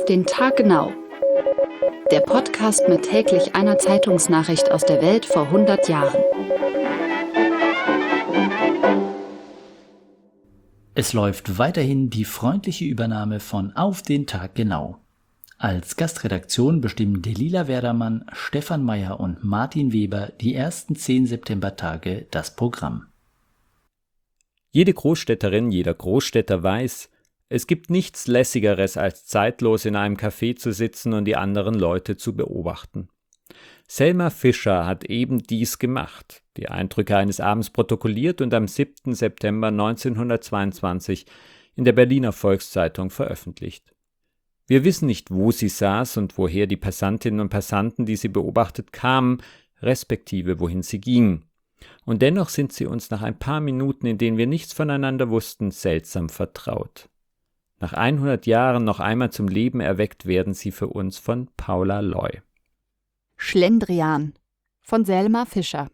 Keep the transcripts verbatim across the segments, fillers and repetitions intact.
den Tag genau. Der Podcast mit täglich einer Zeitungsnachricht aus der Welt vor hundert Jahren. Es läuft weiterhin die freundliche Übernahme von Auf den Tag genau. Als Gastredaktion bestimmen Delila Werdermann, Stefan Meyer und Martin Weber die ersten zehn Septembertage das Programm. Jede Großstädterin, jeder Großstädter weiß, es gibt nichts Lässigeres, als zeitlos in einem Café zu sitzen und die anderen Leute zu beobachten. Selma Fischer hat eben dies gemacht, die Eindrücke eines Abends protokolliert und am siebten September neunzehnhundertzweiundzwanzig in der Berliner Volkszeitung veröffentlicht. Wir wissen nicht, wo sie saß und woher die Passantinnen und Passanten, die sie beobachtet, kamen, respektive wohin sie gingen. Und dennoch sind sie uns nach ein paar Minuten, in denen wir nichts voneinander wussten, seltsam vertraut. Nach hundert Jahren noch einmal zum Leben erweckt werden sie für uns von Paula Loy. Schlendrian von Selma Fischer.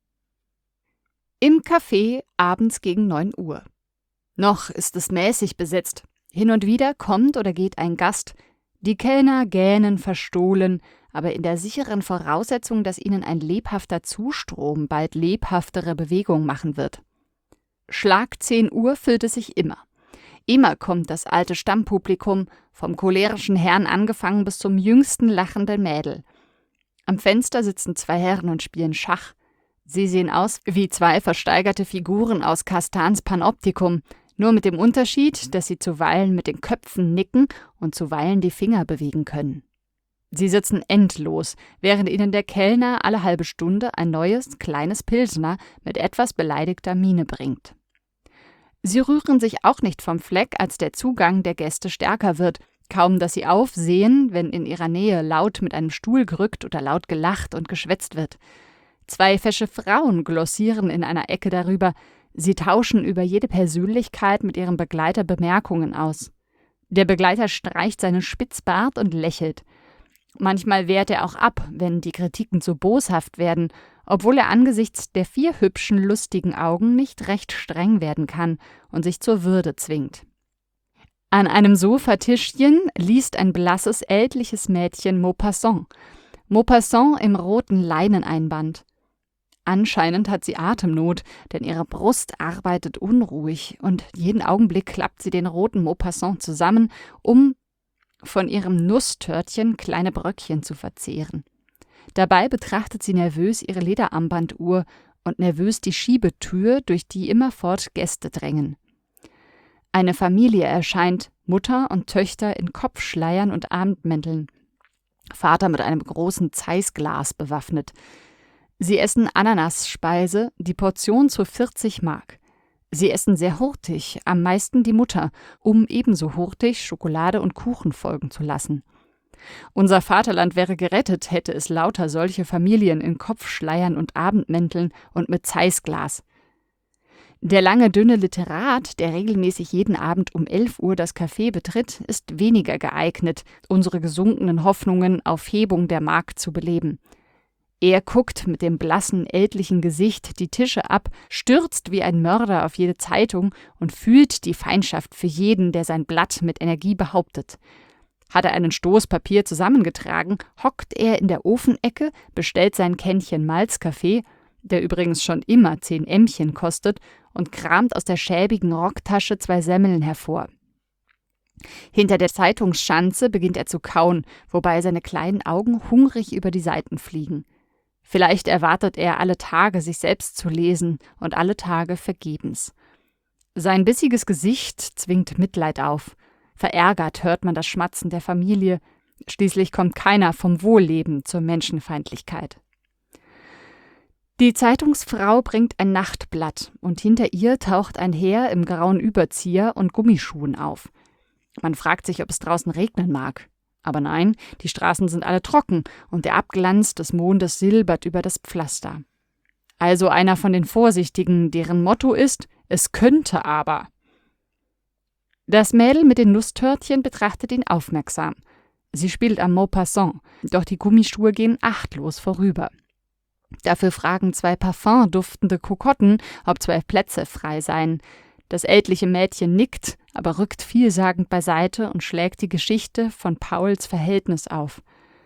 Im Café abends gegen neun Uhr. Noch ist es mäßig besetzt. Hin und wieder kommt oder geht ein Gast. Die Kellner gähnen verstohlen, aber in der sicheren Voraussetzung, dass ihnen ein lebhafter Zustrom bald lebhaftere Bewegung machen wird. Schlag zehn Uhr füllt es sich immer. Immer kommt das alte Stammpublikum, vom cholerischen Herrn angefangen bis zum jüngsten lachenden Mädel. Am Fenster sitzen zwei Herren und spielen Schach. Sie sehen aus wie zwei versteigerte Figuren aus Castans Panoptikum, nur mit dem Unterschied, dass sie zuweilen mit den Köpfen nicken und zuweilen die Finger bewegen können. Sie sitzen endlos, während ihnen der Kellner alle halbe Stunde ein neues, kleines Pilsner mit etwas beleidigter Miene bringt. Sie rühren sich auch nicht vom Fleck, als der Zugang der Gäste stärker wird, kaum dass sie aufsehen, wenn in ihrer Nähe laut mit einem Stuhl gerückt oder laut gelacht und geschwätzt wird. Zwei fesche Frauen glossieren in einer Ecke darüber, sie tauschen über jede Persönlichkeit mit ihrem Begleiter Bemerkungen aus. Der Begleiter streicht seinen Spitzbart und lächelt. Manchmal wehrt er auch ab, wenn die Kritiken zu boshaft werden, obwohl er angesichts der vier hübschen, lustigen Augen nicht recht streng werden kann und sich zur Würde zwingt. An einem Sofatischchen liest ein blasses, ältliches Mädchen Maupassant. Maupassant im roten Leineneinband. Anscheinend hat sie Atemnot, denn ihre Brust arbeitet unruhig und jeden Augenblick klappt sie den roten Maupassant zusammen, um von ihrem Nusstörtchen kleine Bröckchen zu verzehren. Dabei betrachtet sie nervös ihre Lederarmbanduhr und nervös die Schiebetür, durch die immerfort Gäste drängen. Eine Familie erscheint, Mutter und Töchter in Kopfschleiern und Abendmänteln, Vater mit einem großen Zeissglas bewaffnet. Sie essen Ananasspeise, die Portion zu vierzig Mark. Sie essen sehr hurtig, am meisten die Mutter, um ebenso hurtig Schokolade und Kuchen folgen zu lassen. Unser Vaterland wäre gerettet, hätte es lauter solche Familien in Kopfschleiern und Abendmänteln und mit Zeissglas. Der lange, dünne Literat, der regelmäßig jeden Abend um elf Uhr das Café betritt, ist weniger geeignet, unsere gesunkenen Hoffnungen auf Hebung der Mark zu beleben. Er guckt mit dem blassen, ältlichen Gesicht die Tische ab, stürzt wie ein Mörder auf jede Zeitung und fühlt die Feindschaft für jeden, der sein Blatt mit Energie behauptet. Hat er einen Stoß Papier zusammengetragen, hockt er in der Ofenecke, bestellt sein Kännchen Malzkaffee, der übrigens schon immer zehn Ämmchen kostet, und kramt aus der schäbigen Rocktasche zwei Semmeln hervor. Hinter der Zeitungsschanze beginnt er zu kauen, wobei seine kleinen Augen hungrig über die Seiten fliegen. Vielleicht erwartet er alle Tage, sich selbst zu lesen, und alle Tage vergebens. Sein bissiges Gesicht zwingt Mitleid auf. Verärgert hört man das Schmatzen der Familie. Schließlich kommt keiner vom Wohlleben zur Menschenfeindlichkeit. Die Zeitungsfrau bringt ein Nachtblatt und hinter ihr taucht ein Herr im grauen Überzieher und Gummischuhen auf. Man fragt sich, ob es draußen regnen mag. Aber nein, die Straßen sind alle trocken und der Abglanz des Mondes silbert über das Pflaster. Also einer von den Vorsichtigen, deren Motto ist, es könnte aber. Das Mädel mit den Nusstörtchen betrachtet ihn aufmerksam. Sie spielt am Maupassant, doch die Gummischuhe gehen achtlos vorüber. Dafür fragen zwei parfumduftende Kokotten, ob zwei Plätze frei seien. Das ältliche Mädchen nickt, aber rückt vielsagend beiseite und schlägt die Geschichte von Pauls Verhältnis auf.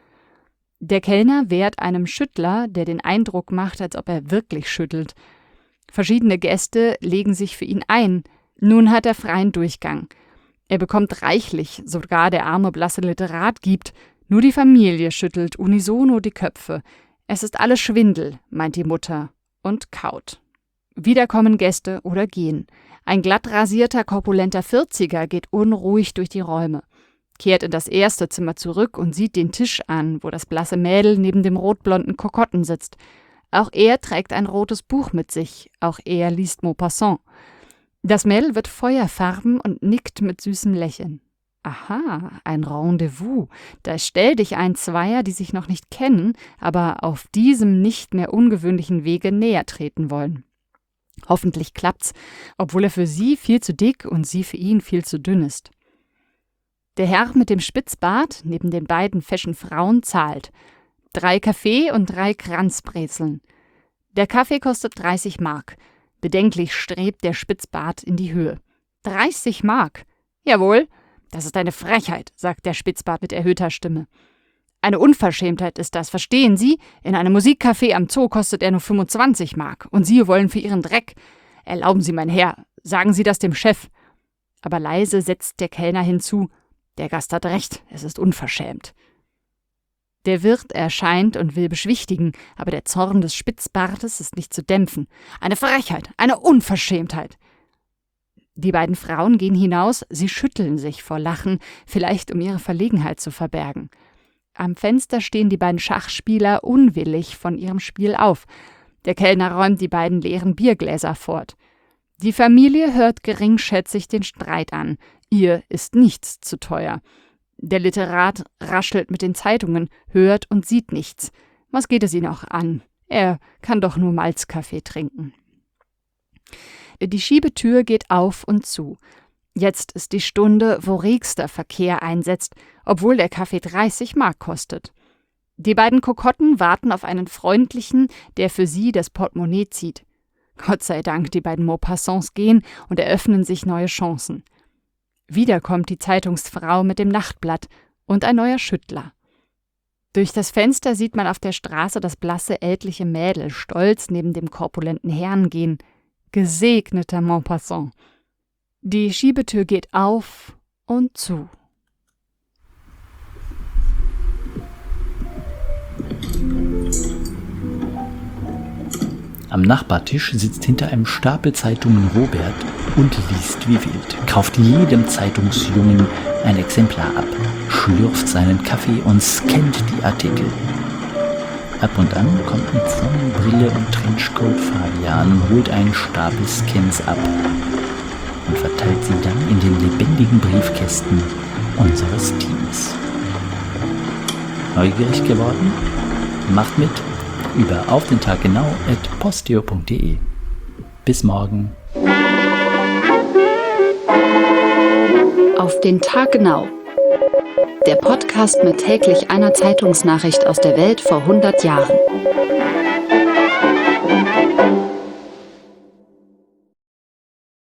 Der Kellner wehrt einem Schüttler, der den Eindruck macht, als ob er wirklich schüttelt. Verschiedene Gäste legen sich für ihn ein. Nun hat er freien Durchgang. Er bekommt reichlich, sogar der arme, blasse Literat gibt. Nur die Familie schüttelt unisono die Köpfe. Es ist alles Schwindel, meint die Mutter, und kaut. Wieder kommen Gäste oder gehen. Ein glatt rasierter, korpulenter Vierziger geht unruhig durch die Räume, kehrt in das erste Zimmer zurück und sieht den Tisch an, wo das blasse Mädel neben dem rotblonden Kokotten sitzt. Auch er trägt ein rotes Buch mit sich, auch er liest Maupassant. Das Mädel wird feuerfarben und nickt mit süßem Lächeln. Aha, ein Rendezvous. Da stell dich ein Zweier, die sich noch nicht kennen, aber auf diesem nicht mehr ungewöhnlichen Wege näher treten wollen. Hoffentlich klappt's, obwohl er für sie viel zu dick und sie für ihn viel zu dünn ist. Der Herr mit dem Spitzbart neben den beiden feschen Frauen zahlt. Drei Kaffee und drei Kranzbrezeln. Der Kaffee kostet dreißig Mark. Bedenklich strebt der Spitzbart in die Höhe. dreißig Mark? Jawohl. Das ist eine Frechheit, sagt der Spitzbart mit erhöhter Stimme. Eine Unverschämtheit ist das, verstehen Sie? In einem Musikcafé am Zoo kostet er nur fünfundzwanzig Mark und Sie wollen für Ihren Dreck. Erlauben Sie, mein Herr, sagen Sie das dem Chef. Aber leise setzt der Kellner hinzu, der Gast hat recht, es ist unverschämt. Der Wirt erscheint und will beschwichtigen, aber der Zorn des Spitzbartes ist nicht zu dämpfen. Eine Frechheit, eine Unverschämtheit. Die beiden Frauen gehen hinaus, sie schütteln sich vor Lachen, vielleicht um ihre Verlegenheit zu verbergen. Am Fenster stehen die beiden Schachspieler unwillig von ihrem Spiel auf. Der Kellner räumt die beiden leeren Biergläser fort. Die Familie hört geringschätzig den Streit an. Ihr ist nichts zu teuer. Der Literat raschelt mit den Zeitungen, hört und sieht nichts. Was geht es ihn auch an? Er kann doch nur Malzkaffee trinken. Die Schiebetür geht auf und zu. Jetzt ist die Stunde, wo regster Verkehr einsetzt, obwohl der Kaffee dreißig Mark kostet. Die beiden Kokotten warten auf einen Freundlichen, der für sie das Portemonnaie zieht. Gott sei Dank, die beiden Maupassants gehen und eröffnen sich neue Chancen. Wieder kommt die Zeitungsfrau mit dem Nachtblatt und ein neuer Schüttler. Durch das Fenster sieht man auf der Straße das blasse, ältliche Mädel stolz neben dem korpulenten Herrn gehen. Gesegneter Maupassant. Die Schiebetür geht auf und zu. Am Nachbartisch sitzt hinter einem Stapel Zeitungen Robert und liest wie wild, kauft jedem Zeitungsjungen ein Exemplar ab, schlürft seinen Kaffee und scannt die Artikel. Ab und an kommt mit Sonnenbrille und Trenchcoat Fabian, holt einen Stapel Scans ab und verteilt sie dann in den lebendigen Briefkästen unseres Teams. Neugierig geworden? Macht mit über auf den Tag genau at posteo punkt de. Bis morgen. Auf den Tag genau. Der Podcast mit täglich einer Zeitungsnachricht aus der Welt vor hundert Jahren.